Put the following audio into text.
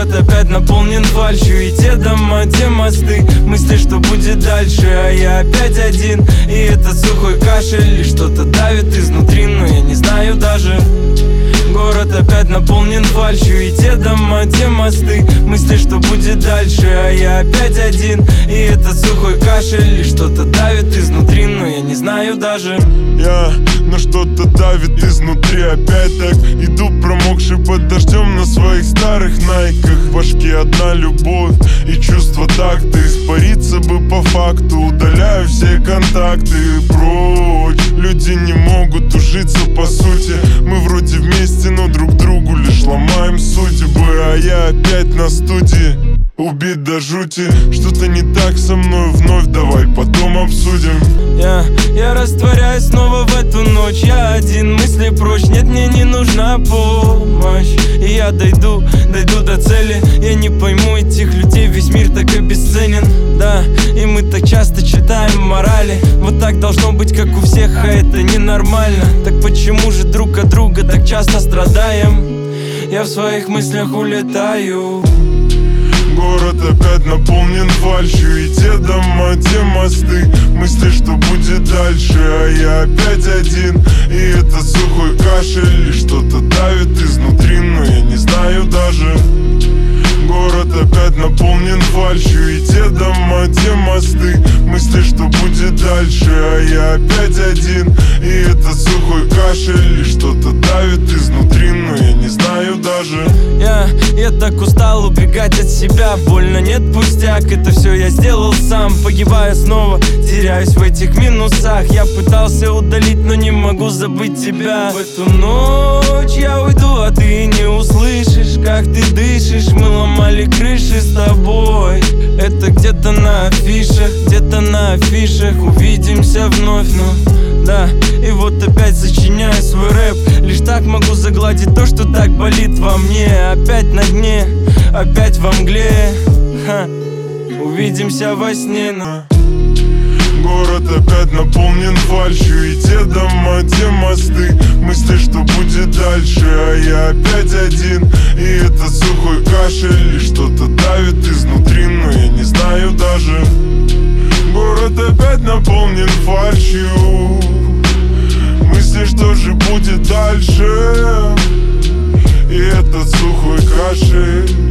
Город опять наполнен фальшью, и те дома, те мосты, мысли, что будет дальше, а я опять один. И этот сухой кашель лишь что-то давит изнутри, но я не знаю даже. Город опять наполнен фальшью, и те дома, те мосты, мысли, что будет дальше, а я опять один. И этот сухой кашель лишь что-то давит изнутри, но я не знаю даже. Но что-то давит изнутри. Опять так иду, промокший под дождем на своих старых найках. В башке одна любовь и чувство такта. Испариться бы по факту, удаляю все контакты прочь. Люди не могут ужиться по сути. Мы вроде вместе, но друг другу лишь ломаем судьбы. А я опять на студии, убит до жути. Что-то не так со мной вновь, давай потом обсудим. Я растворяюсь снова в эту ночь. Я один, мысли прочь, нет, мне не нужна помощь. И я дойду до цели. Я не пойму этих людей, весь мир так обесценен. Да, и мы так часто читаем морали. Вот так должно быть, как у всех, а это ненормально. Так почему же друг от друга так часто страдаем? Я в своих мыслях улетаю. Город опять наполнен фальшью, и те дома, те мосты, мысли, что будет дальше, а я опять один. И этот сухой кашель лишь что-то давит изнутри, но я не знаю даже. Город опять наполнен фальшью, и те дома, те мосты, мысли, что будет дальше, а я опять один. И этот сухой кашель лишь что-то давит изнутри, но я не знаю даже. Я так устал убегать от себя. Больно, нет, пустяк, это все я сделал сам. Погибаю снова, теряюсь в этих минусах. Я пытался удалить, но не могу забыть тебя. В эту ночь я уйду, а ты не услышишь, как ты дышишь. Мы ломали крыши с тобой. Это где-то на афишах увидимся вновь, ну да. И вот опять сочиняю свой рэп. Лишь так могу загладить то, что так болит во мне. Опять на дне, опять во мгле. Увидимся во сне, но... Город опять наполнен фальшью, и те дома, те мосты, мысли, что будет дальше, а я опять один. И этот сухой кашель лишь что-то давит изнутри, но я не знаю даже. Город опять наполнен фальшью, мысли, что же будет дальше. И этот сухой кашель